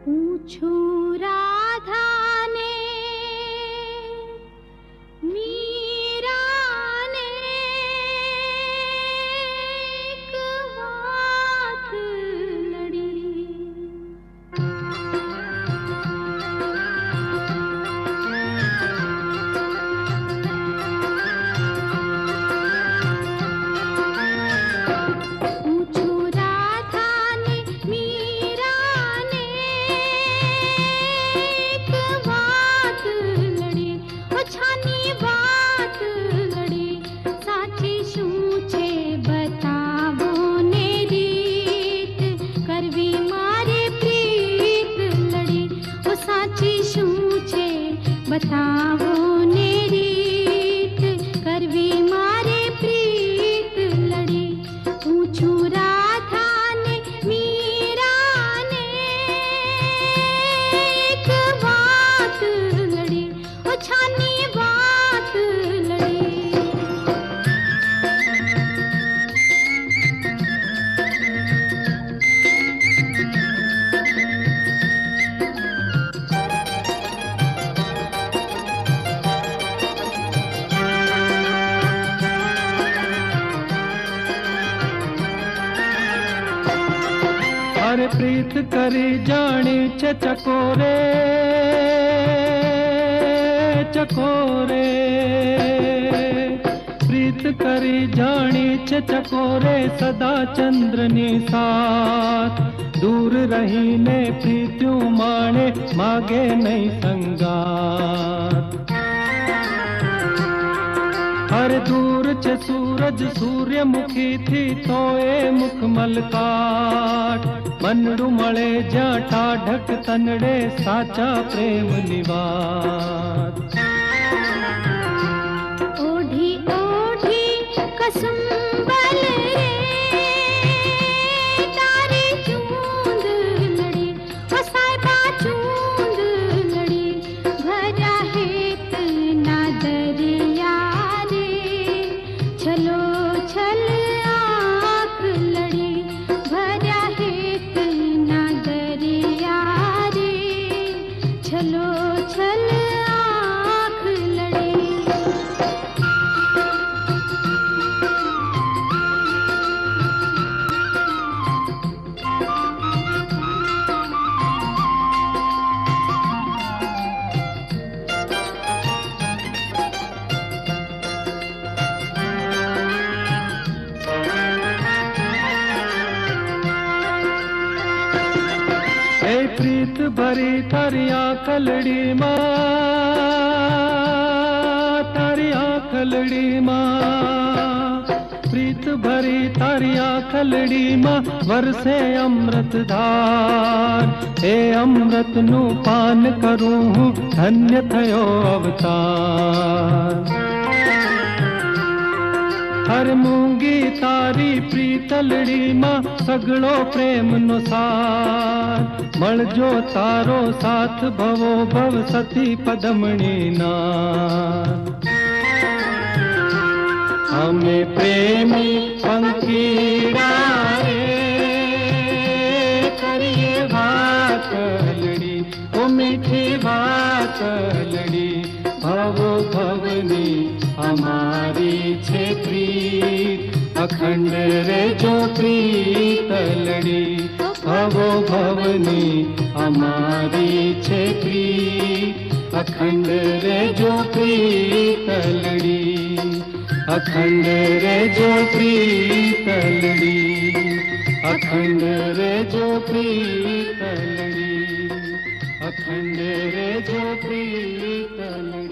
पूछू राधा ने मीरा ने एक बात लड़ी। बतावो ने रीत करवी मारे प्रीत लड़ी। पूछू राधा ने मीरा ने एक बात लड़ी, ओ छानी बात लड़ी। अरे प्रीत करी जानी चे चकोरे चकोरे, प्रीत करी जानी चे चकोरे सदा चंद्रनी साथ। दूर रही ने प्रीत्यों माने मागे नहीं संगात। हर दूर च सूरज सूर्यमुखी थी तोए मुख मलकाट। मनडू मळे ज्या ठाढक तनडे साचा प्रेम निवास। ओढ़ी ओढ़ी कसुंबल रे तारी चूंद लड़ी, ओ साहिबा चूंद लड़ी। भरा हेत ना दरिया रे छलो छल आँख लड़ी। भरा हेत ना दरिया रे छलो छल आँख लड़ी। प्रीत भरी तारिया खलड़ी माँ, तारिया खलड़ी माँ। प्रीत भरी तारिया खलड़ी माँ वरसे अमृत धार। ए अमृत नु पान करूं धन्य थयो अवतार। हर मूंगी तारी प्रीतलड़ी माँ सगड़ो प्रेम नो सार। मळजो तारो साथ भवो भव सती पदमणी नार। हमें प्रेमी पंखीड़ा रे करिए बात लड़ी, ओ मीठी बात लड़ी। भवो भवनी हमारी छे प्रीत अखंड रे जो प्रीत लड़ी। भवो भवनी हमारी छे प्रीत अखंड रे जो प्रीत लड़ी। अखंड रे जो प्रीत लड़ी, अखंड रे जो प्रीत लड़ी, अखंड रे जो प्रीत लड़ी।